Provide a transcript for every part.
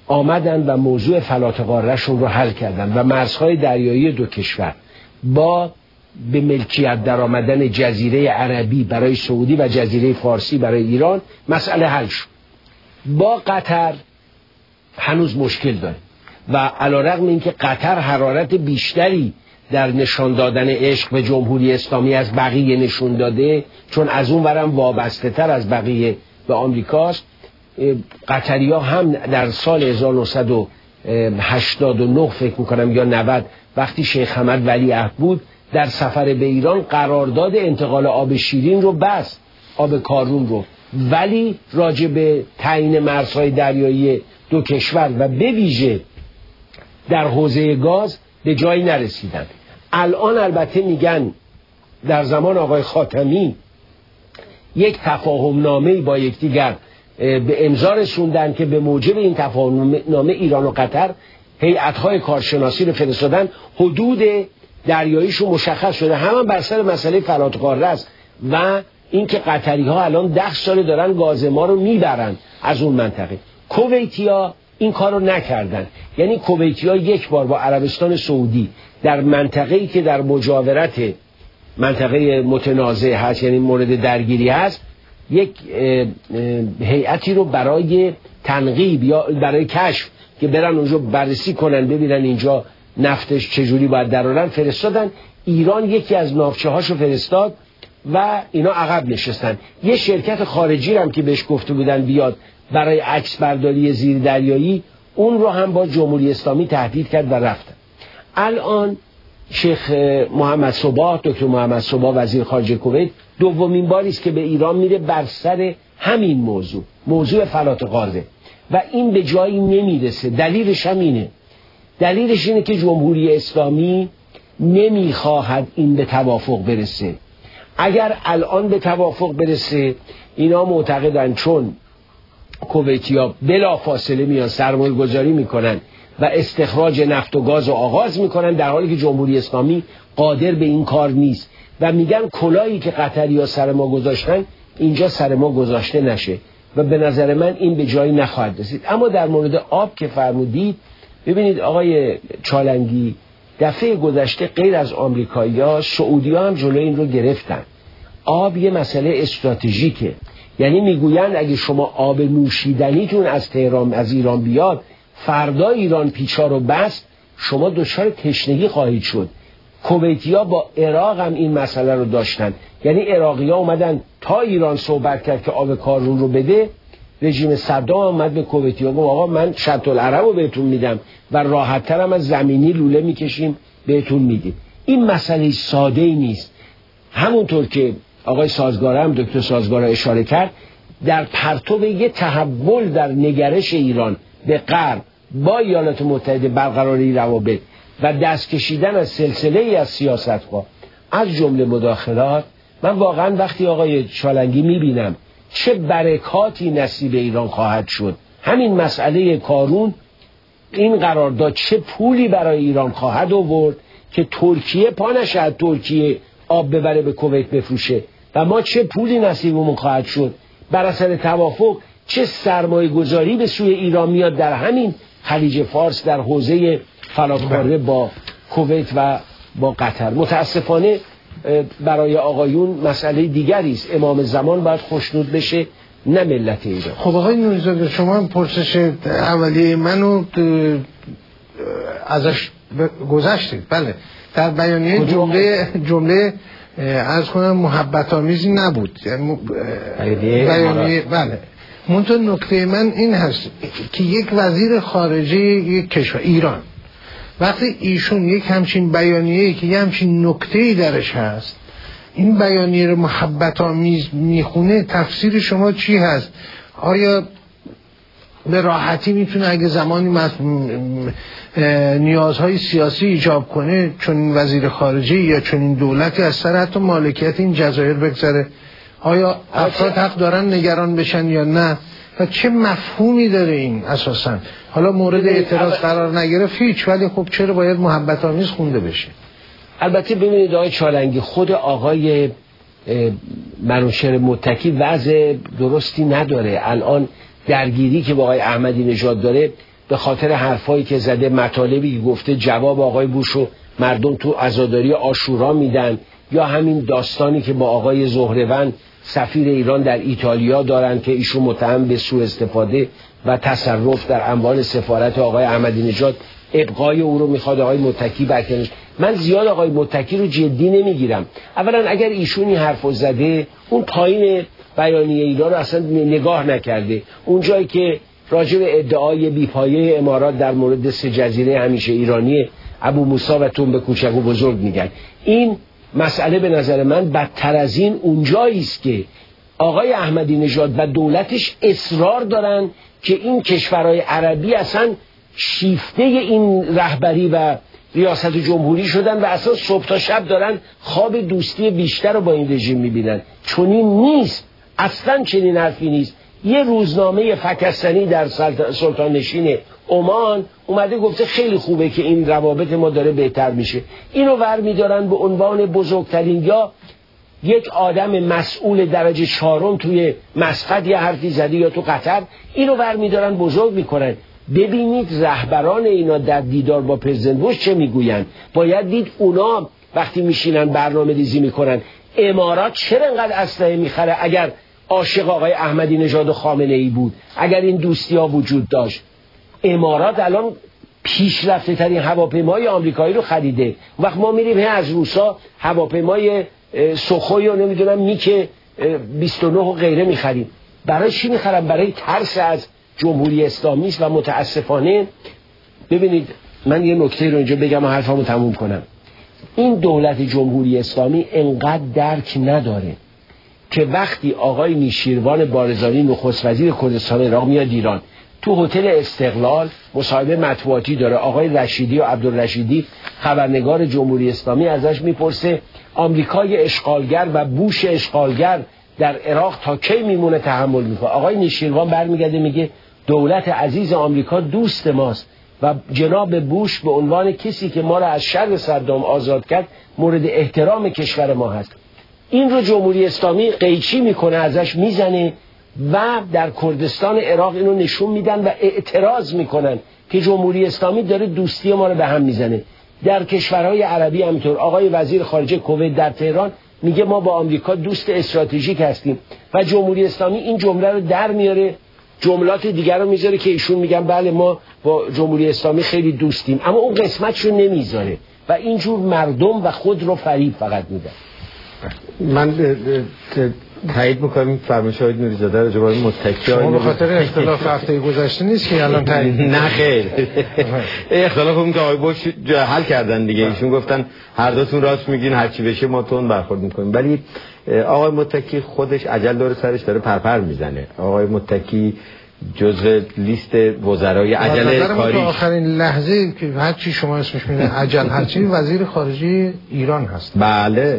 آمدن و موضوع فلات قاره‌شون رو حل کردن و مرزهای دریایی دو کشور با به ملکیت در آمدن جزیره عربی برای سعودی و جزیره فارسی برای ایران مسئله حل شد. با قطر هنوز مشکل داره و علیرغم اینکه قطر حرارت بیشتری در نشان دادن عشق به جمهوری اسلامی از بقیه نشون داده، چون از اون ورم وابسته تر از بقیه به آمریکاست، قطری‌ها هم در سال 1989 فکر میکنم یا 90 وقتی شیخ حمد ولیعهد بود در سفر به ایران قرارداد انتقال آب شیرین رو بست، آب کارون رو، ولی راجع به تعیین مرزهای دریایی دو کشور و به ویژه در حوزه گاز به جایی نرسیدن. الان البته میگن در زمان آقای خاتمی یک تفاهم نامه‌ای با یکدیگر به امضا رسوندن که به موجب این تفاهم نامه ایران و قطر هیئت‌های کارشناسی رو فرستادن، حدود دریاییشو مشخص شده، هم بر سر مسئله فلات قاره است و اینکه قطری‌ها الان 10 سال دارن گاز ما رو میبرن از اون منطقه. کویتی‌ها این کار رو نکردن، یعنی کویتی‌ها یک بار با عربستان سعودی در منطقه‌ای که در مجاورت منطقه متنازع هست، یعنی مورد درگیری هست، یک هیئتی رو برای تنقیب یا برای کشف که برن اونجا بررسی کنن ببینن اینجا نفتش چجوری باید درارن فرستادن. ایران یکی از ناوچه‌هاشو فرستاد و اینا عقب نشستن. یه شرکت خارجی هم که بهش گفته بودن بیاد برای عکس برداری زیر دریایی، اون رو هم با جمهوری اسلامی تهدید کرد و رفتن. الان شیخ محمد صباح، دکتر محمد صباح وزیر خارجه کویت، دومین باری است که به ایران میره بر سر همین موضوع فلات قاره و این به جایی نمیرسه. دلیلش هم اینه، دلیلش اینه که جمهوری اسلامی نمیخواهد این به توافق برسه. اگر الان به توافق برسه، اینا معتقدن چون کویتی‌ها بلافاصله میان سرمایه گذاری میکنن و استخراج نفت و گاز رو آغاز میکنن، در حالی که جمهوری اسلامی قادر به این کار نیست و میگن کلاهی که قطری‌ها سر ما گذاشتن اینجا سر ما گذاشته نشه و به نظر من این به جایی نخواهد رسید. اما در مورد آب که فرمودید، ببینید آقای چالنگی، دفعه گذشته غیر از آمریکایی‌ها، سعودی‌ها هم جلوی این رو گرفتن. آب یه مسئله استراتژیکه، یعنی میگویند اگه شما آب نوشیدنیتون از تهران از ایران بیاد، فردا ایران پیچا رو بست، شما دچار تشنگی خواهید شد. کویتی‌ها با عراق هم این مسئله رو داشتن، یعنی عراقی‌ها اومدن تا ایران صحبت کرد که آب کارون رو بده، رژیم صدام اومد به کویتی‌ها گفت آقا من شط العرب رو بهتون میدم و راحت‌تر هم از زمینی لوله میکشیم بهتون میدیم. این مسئله ساده‌ای نیست. همونطور که آقای سازگار هم دکتر سازگار اشاره کرد، در پرتو یه تحول در نگرش ایران به غرب با ایالات متحده برقراری روابط و دست کشیدن از سلسله ای از سیاست‌ها از جمله مداخلات، من واقعا وقتی آقای چالنگی میبینم چه برکاتی نصیب ایران خواهد شد، همین مسئله کارون، این قرارداد چه پولی برای ایران خواهد آورد که ترکیه پا نشد ترکیه آب ببره به کویت بفروشه و ما چه پولی نصیبمون خواهد شد، بر اثر توافق چه سرمایه گذاری به سوی ایران میاد در همین خلیج فارس در حوزه فلات قاره با کویت و با قطر. متاسفانه برای آقایون مسئله دیگری است. امام زمان باید خوشنود بشه، نه ملت ایران. خب آقای نوری‌زاده، شما پرسش اولیه منو ازش گذشتید. بله، در بیانیه جمله از کنم محبت آمیزی نبود، بیانیه بله. منتها نکته من این هست که یک وزیر خارجه یک کشور ایران وقتی ایشون یک همچین بیانیه‌ای که یک همچین نکته‌ای درش هست، این بیانیه رو محبت آمیز میخونه، تفسیر شما چی هست؟ آیا به راحتی میتونه اگه زمانی نیازهای سیاسی ایجاب کنه چون این وزیر خارجه یا چون این دولتی از سر حتی مالکیت این جزایر بگذره؟ آیا افراد حق دارن نگران بشن یا نه؟ و چه مفهومی داره این اساسا؟ حالا مورد اعتراض قرار نگرفت هیچ، ولی خب چرا باید محبت آمیز خونده بشه؟ البته ببینید آقای چالنگی، خود آقای منوچهر متکی وضع درستی نداره. الان درگیری که با آقای احمدی نژاد داره به خاطر حرفایی که زده، مطالبی که گفته، جواب آقای بوشو مردم تو عزاداری عاشورا میدن، یا همین داستانی که با آقای زهروند سفیر ایران در ایتالیا دارن که ایشون متهم به سوء استفاده و تصرف در اموال سفارت آقای احمدی نژاد، ابقای او رو میخواد آقای متکی برکنش. من زیاد آقای متکی رو جدی نمیگیرم. اولا اگر ایشون این حرفو زده، اون پایین بیانیه ایران رو اصلا نگاه نکرده، اون جایی که راجع به ادعای بیپایه امارات در مورد 3 جزیره همیشه ایرانی ابو موسی و تنب کوچک و بزرگ میگن. این مسئله به نظر من بدتر از این اونجایی است که آقای احمدی نژاد و دولتش اصرار دارن که این کشورهای عربی اصلا شیفته این رهبری و ریاست جمهوری شدن و اصلا صبح تا شب دارن خواب دوستی بیشتر رو با این رژیم میبینن. چنین نیست، اصلا چنین حرفی نیست. یه روزنامه فکستنی در سلطان نشین عمان اومده گفته خیلی خوبه که این روابط ما داره بهتر میشه. اینو ور میدارن به عنوان بزرگترین، یا یک آدم مسئول درجه 4 توی مسقط یه حرفی زده یا تو قطر، اینو ور میدارن بزرگ میکنن. ببینید رهبران اینا در دیدار با پرزیدنت بوش چه میگوین. باید دید اونا وقتی میشینن برنامه ریزی میکنن امارات چرا انقدر اسلحه میخره. اگر عاشق آقای احمدی نژاد و خامنه ای بود، اگر این دوستی ها وجود داشت، امارات الان پیشرفته ترین هواپیمای آمریکایی رو خریده. وقت ما میریم از روسا هواپیمای سوخوی و نمیدونم میک 29 و غیره میخریم. برای چی میخرم؟ برای ترس از جمهوری اسلامی است. و متاسفانه ببینید، من یه نکته رو اینجا بگم و حرفمو تموم کنم. این دولت جمهوری اسلامی انقدر درک نداره که وقتی آقای نیشیروان بارزانی نخست وزیر کردستان عراق میاد ایران، تو هتل استقلال مصاحبه مطبوعاتی داره، آقای رشیدی و عبدالرشیدی خبرنگار جمهوری اسلامی ازش میپرسه آمریکای اشغالگر و بوش اشغالگر در عراق تا کی میمونه تحمل میکنه؟ آقای نیشیروان برمیگرده میگه دولت عزیز آمریکا دوست ماست و جناب بوش به عنوان کسی که ما را از شر صدام آزاد کرد مورد احترام کشور ما هست. این رو جمهوری اسلامی قیچی میکنه، ازش میزنه و در کردستان عراق اینو نشون میدن و اعتراض میکنن که جمهوری اسلامی داره دوستی ما رو به هم میزنه. در کشورهای عربی همینطور. آقای وزیر خارجه کویت در تهران میگه ما با آمریکا دوست استراتژیک هستیم و جمهوری اسلامی این جمله رو در میاره، جملات دیگر رو میذاره که ایشون میگن بله ما با جمهوری اسلامی خیلی دوستیم، اما اون قسمتشو نمیذاره و اینجور مردم و خود رو فریب فقط میدن. من تایید میکنم فرمایش آقای نوری‌زاده رو جواب متکی. شما به خاطر اختلاف هفته گذشته نیست که الان تایید؟ نه خیر، اختلاف اون که آقای بوش حل کردن دیگه. ایشون گفتن هر دوتون راست میگین، هر چی بشه ما تون برخورد میکنیم. ولی آقای متکی خودش عجل داره سرش داره پرپر میزنه. آقای متکی جزء لیست وزرای عجل کاری آخرین لحظه که هر چی شما اسمش میدین عجل هر چی وزیر خارجه ایران هست. بله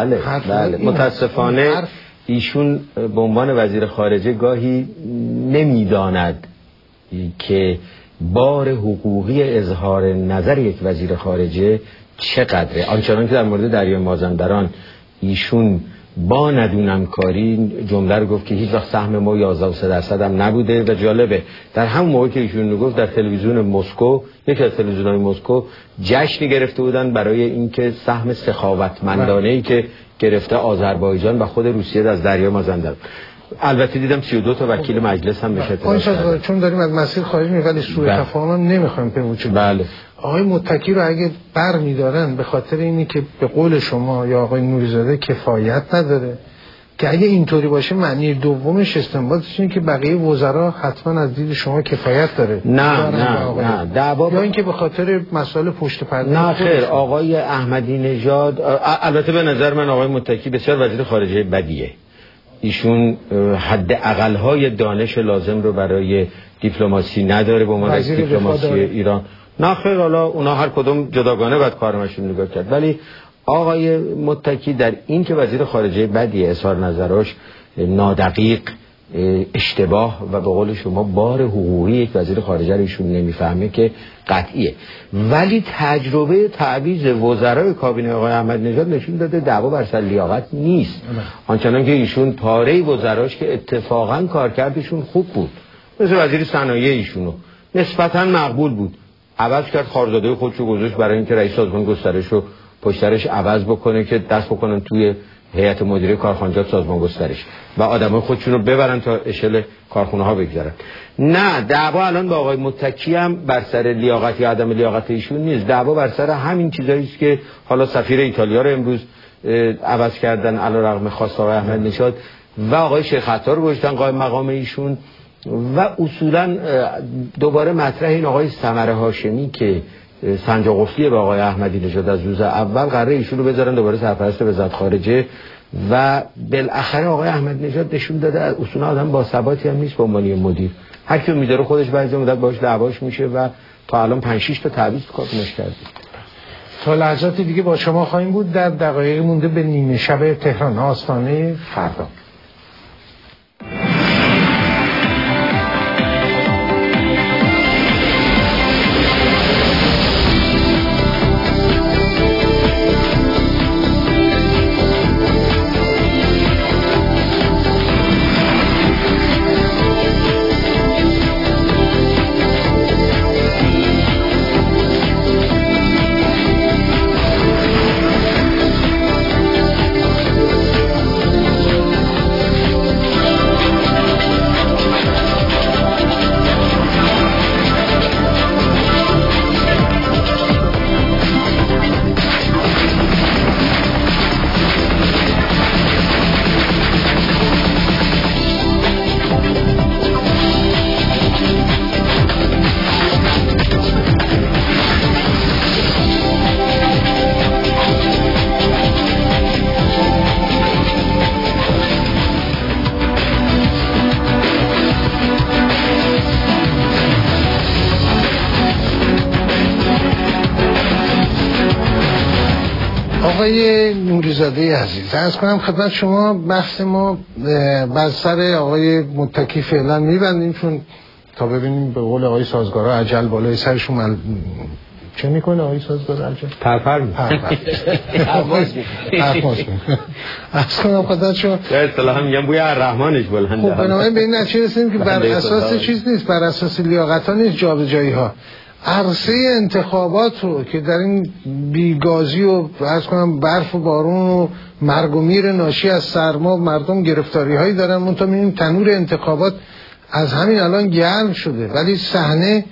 متاسفانه ایشون به عنوان وزیر خارجه گاهی نمیداند که بار حقوقی اظهار نظر یک وزیر خارجه چقدره. آنچنان که در مورد دریای مازندران ایشون با ندونم کاری جمله رو گفت که هیچ وقت سهم ما 11.3% هم نبوده. و جالبه در همون موقع که ایشون رو گفت در تلویزیون مسکو، یکی از تلویزیون‌های مسکو جشنی گرفته بودن برای اینکه سهم سخاوتمندانه‌ای که گرفته آذربایجان و خود روسیه از دریای مازندران. البته دیدم 32 تا وکیل مجلس هم بشه چون داریم از مسیر خارج می‌کنیم ولی سوء تفاهم نمی‌خوایم بموچیم. بله آقای متکی رو اگه بر می‌دارن به خاطر اینی که به قول شما یا آقای نوری‌زاده کفایت نداره، که اگه اینطوری باشه معنی دومش استنباطش اینه که بقیه وزرا حتما از دید شما کفایت داره. نه دعوا یا اینکه به خاطر مسائل پشت پرده. نه خیر، آقای احمدی نژاد البته به نظر من آقای متکی بسیار وزیر خارجه بدیه. ایشون حد اقل‌های دانش لازم رو برای دیپلماسی نداره به عنوان رئیس دیپلماسی ایران. نه خیر، حالا اونا هر کدوم جداگانه باید کارمشون نگاه کرد. ولی آقای متکی در این که وزیر خارجه بدیه، اظهار نظراش نادقیق، اشتباه و به قول شما بار حقوقی یک وزیر خارجه رو ایشون نمیفهمه که قطعیه. ولی تجربه تعویض وزرای کابینه آقای احمدی نژاد نشون داده دعوا بر سر لیاقت نیست. آنچنان که ایشون پاره وزراش که اتفاقا کارکردشون خوب بود، مثل وزیر صنایع ایشونو نسبتاً مقبول بود. عوض کرد، خارداده خودشو گذاشت برای اینکه رئیس سازمان گسترش رو پشترش عوض بکنه که دست بکنن توی هیئت مدیره کارخانجات سازمان گسترش و آدمای خودشون رو ببرن تا اشل کارخونه ها بگذارن. نه، دعوا الان با آقای متکی هم بر سر لیاقت یا عدم لیاقت ایشون نیست، دعوا بر سر همین چیزایی است که حالا سفیر ایتالیا رو امروز عوض کردن علیرغم خواست آقای احمدی نژاد و آقای شیخ عطار رو گذاشتن قائم مقام ایشون و اصولا دوباره مطرح این آقای سمر هاشمی که سنجاق قفلی به آقای احمدی نژاد از روز اول قراره ایشون رو بذارن دوباره سرپرست وزارت خارجه و بالاخره آقای احمدی نژاد نشون داده اصولا آدم با ثباتی هم نیست به عنوان مدیر. هر کی میذاره خودش بعضی مدت باهاش دعواش میشه و تا الان 5 6 تا تعویض کارش کرده. تا لحظات دیگه با شما خواهیم بود در دقایق مونده به نیمه شب تهران آستانه فردا. آقای نوری‌زاده عزیز، عرض کنم خدمت شما بحث ما بر سر آقای متکی فعلا میبندیم، چون تا ببینیم به قول آقای سازگارا عجل بالای سرشون چه میکنه آقای سازگارا عجل؟ پرپر میکنه. عرض کنم خدمت شما به اصطلاح میگم بوی الرحمنش بلنده. خب بنابراین به این نتیجه رسیدیم که بر اساس چیز نیست، بر اساس لیاقت ها نیست جابجایی ها. عرصه انتخابات رو که در این بیگازی و عرض کنم برف و بارون و مرگ و میر ناشی از سرما مردم گرفتاری هایی دارن، منتها میبینیم تنور انتخابات از همین الان گرم شده، ولی صحنه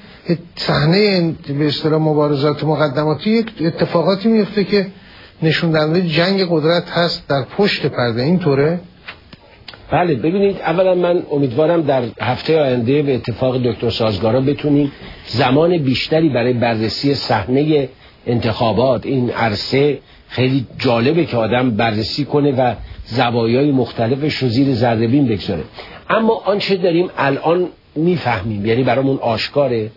به اصطلاح مبارزات مقدماتی یک اتفاقاتی میفته که نشون دهنده جنگ قدرت هست در پشت پرده. اینطوره؟ بله، ببینید اولا من امیدوارم در هفته آینده به اتفاق دکتر سازگارا بتونیم زمان بیشتری برای بررسی صحنه انتخابات، این عرصه خیلی جالبه که آدم بررسی کنه و زوایای مختلفش رو زیر ذره‌بین بگذاره. اما آنچه داریم الان میفهمیم، یعنی برامون آشکاره،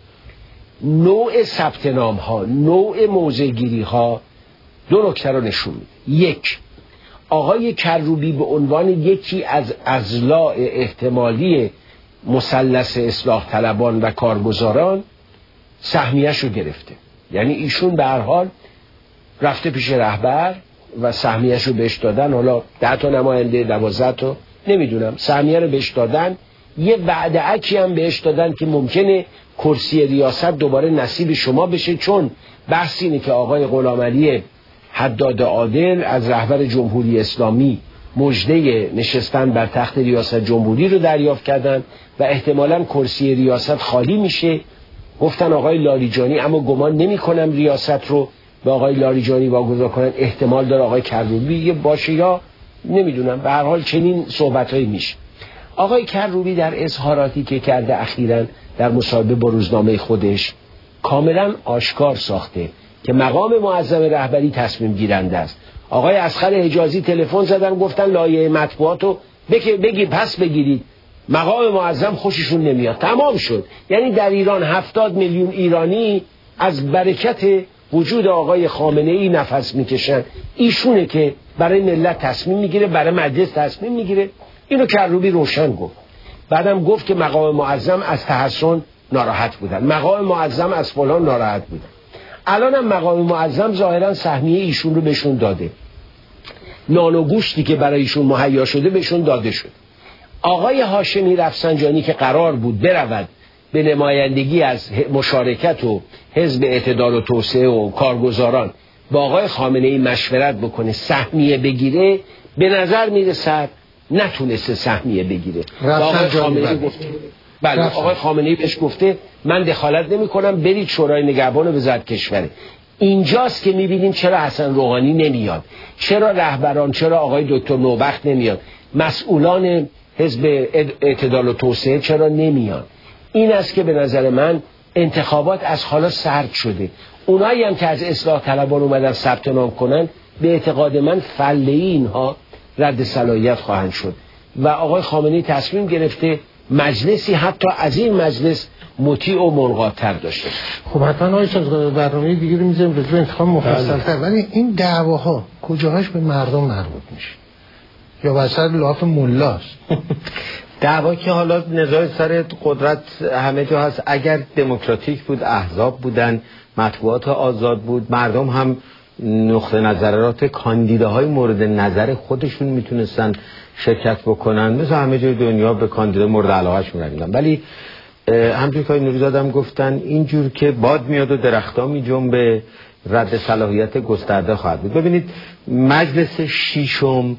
نوع ثبت نام ها، نوع موضع‌گیری ها دو نکته رو نشون میده. یک، آقای کروبی به عنوان یکی از اضلاع احتمالی مثلث اصلاح طلبان و کارگزاران سهمیه‌اش رو گرفته. یعنی ایشون به هر حال رفته پیش رهبر و سهمیه‌اش رو بهش دادن، حالا 10 تا نماینده 12 تا نمیدونم، سهمیه رو بهش دادن، یه وعده‌ای هم بهش دادن که ممکنه کرسی ریاست دوباره نصیب شما بشه، چون بحث اینه که آقای غلامعلی حداد عادل از رهبر جمهوری اسلامی مژده نشستن بر تخت ریاست جمهوری رو دریافت کردن و احتمالاً کرسی ریاست خالی میشه. گفتن آقای لاریجانی، اما گمان نمی کنم ریاست رو به آقای لاریجانی واگذار کنن، احتمال داره آقای کروبی باشه یا نمیدونم، به هر حال چنین صحبتایی میشه. آقای کروبی در اظهاراتی که کرده اخیراً در مصاحبه با روزنامه خودش کاملا آشکار ساخته که مقام معظم رهبری تصمیم گیرنده است. آقای اصغر حجازی تلفن زدن گفتن لایحه مطبوعاتو پس بگیرید، مقام معظم خوششون نمیاد، تمام شد. یعنی در ایران 70 میلیون ایرانی از برکت وجود آقای خامنه ای نفس میکشن، ایشونه که برای ملت تصمیم میگیره، برای مجلس تصمیم میگیره. اینو کروبی روشن گفت. بعدم گفت که مقام معظم از تحسن ناراحت بودن، مقام معظم از فلان ناراحت بودن. الان هم مقام معظم ظاهرا سهمیه ایشون رو بهشون داده، نان و گوشتی که برای ایشون مهیا شده بهشون داده شد. آقای هاشمی رفسنجانی که قرار بود برود به نمایندگی از مشارکت و حزب اعتدال و توسعه و کارگزاران با آقای خامنه‌ای مشورت بکنه سهمیه بگیره، به نظر میرسد نتونسته سهمیه بگیره. آقای خامنه‌ای گفته بله، آقای خامنه‌ای بهش گفته من دخالت نمی‌کنم، برید شورای نگهبان وزارت کشوره. اینجاست که می‌بینیم چرا حسن روحانی نمیاد، چرا رهبران، چرا آقای دکتر نوبخت نمیاد، مسئولان حزب اعتدال و توسعه چرا نمیان. این است که به نظر من انتخابات از حالا سرد شده. اونایی هم که از اصلاح طلبان اومدن ثبت نام کنن، به اعتقاد من فله‌ای اینها رد صلاحیت خواهند شد و آقای خامنه‌ای تصمیم گرفته مجلسی حتی از این مجلس مطیع و منقادتر داشته. خب حتما آقای سازگار برنامه دیگه رو میذاریم به انتخاب مفصل‌تر، ولی این دعواها کجاهاش به مردم مربوط میشه یا وسط لاف ملاست؟ دعوا که حالا نزاع سر قدرت همه جا هست. اگر دموکراتیک بود، احزاب بودن، مطبوعات آزاد بود، مردم هم نقطه نظرات کاندیداهای مورد نظر خودشون میتونستن شرکت بکنن، مثل همه جای دنیا به کاندیدا مورد علاقهش میرنیدن. ولی همجور که نوریزاده گفتن اینجور که باد میاد و درختا میجنبه، رد صلاحیت گسترده خواهد بود. ببینید مجلس ششم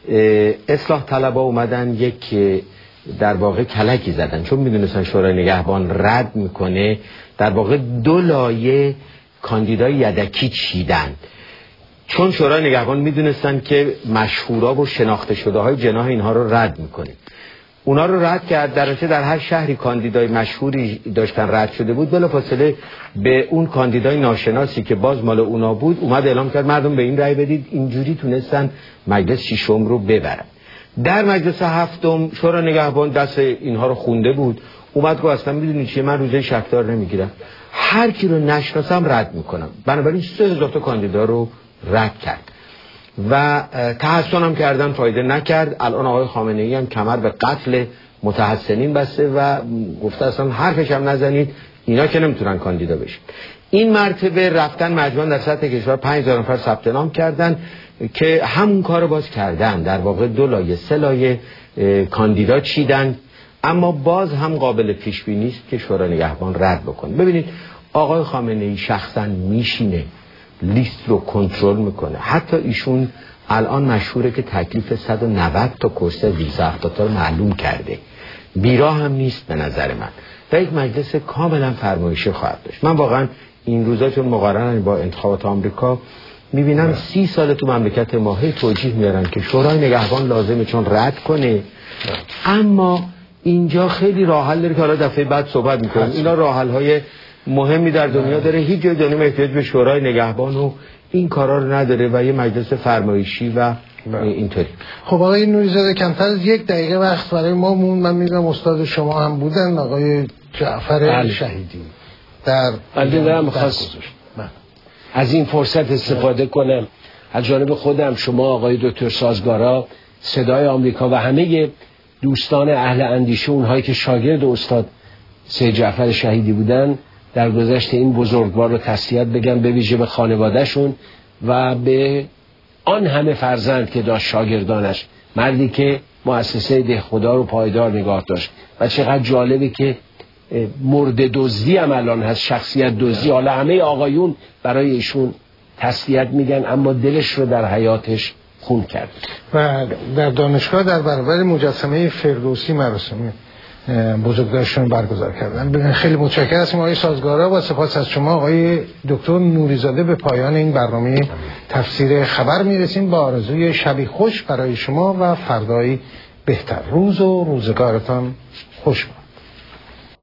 اصلاح طلبها اومدن یک در واقع کلکی زدن، چون میدونستن شورای نگهبان رد میکنه، در واقع 2 لایه کاندیدای یدکی چیدن، چون شورای نگهبان میدونستن که مشهورا و شناخته شده های جناح اینها رو رد میکنه. اونا رو رد کرد، در هر شهری کاندیدای مشهوری داشتن رد شده بود، بلافاصله به اون کاندیدای ناشناسی که باز مال اونا بود اومد اعلام کرد مردم به این رأی بدید. اینجوری تونستن مجلس ششم رو ببرن. در مجلس هفتم شورای نگهبان دست اینها رو خونده بود، اومد گفت اصلا میدونی چیه، من روزه شکدار نمیگیرم، هر کی رو نشناسم رد میکنم. بنابراین 3000 تا کاندیدا رو رد کرد و تحسن هم کردن، فایده نکرد. الان آقای خامنه‌ای هم کمر به قتل متحسنین بسته و گفته اصلا حرفش هم نزنید، اینا که نمیتونن کاندیدا بشن. این مرتبه رفتن مجموعاً در سطح کشور 5000 نفر ثبت نام کردن که همون کارو باز کردن، در واقع 2 لایه 3 لایه کاندیدا چیدن، اما باز هم قابل پیش بینی است که شورای نگهبان رد بکنه. ببینید آقای خامنه‌ای شخصا میشینه لیست رو کنترل میکنه. حتی ایشون الان مشهوره که تکلیف 190 تا کرسی 270 تا رو معلوم کرده. بیرا هم نیست به نظر من و یک مجلس کاملا فرمایشی خواهد داشت. من واقعا این روزا چون مقارنه با انتخابات آمریکا میبینم 30 سال تو مملکت ما هی توجیه میارن که شورای نگهبان لازمه چون رد کنه، اما اینجا خیلی راه حل داره که حالا دفعه بعد صحبت میکنیم. اینا راه حل های مهمی در دنیا داره، هیچ جای دنیا احتیاج به شورای نگهبان و این کارا رو نداره و یه مجلس فرمایشی و اینطوری. خب آقای نوریزاده کمتر از 1 دقیقه وقت برای ما مون. من میدونم استاد شما هم بودن، آقای جعفر شهیدی در دارم خواست از این فرصت استفاده کنم از جانب خودم، شما آقای دکتر سازگارا، صدای آمریکا و همه دوستان اهل اندیشه، اونهایی که شاگرد استاد سید جعفر شهیدی بودن، در گذشت این بزرگوار رو تسلیت بگم، به ویژه به خانوادهشون و به آن همه فرزند که داشت، شاگردانش، مردی که مؤسسه دهخدا رو پایدار نگاه داشت و چقدر جالبه که مرد دزدی هم الان هست، شخصیت دزدی. حالا همه آقایون برای ایشون تسلیت میگن، اما دلش رو در حیاتش خون کرد. و در دانشگاه در برابر مجسمه فردوسی مراسم بزرگداشتون برگزار کردن. خیلی متشکرم از آقای سازگارا و سپاس از شما آقای دکتر نوریزاده. به پایان این برنامه تفسیر خبر میرسیم با آرزوی شبی خوش برای شما و فردایی بهتر. روز و روزگارتان خوش باد.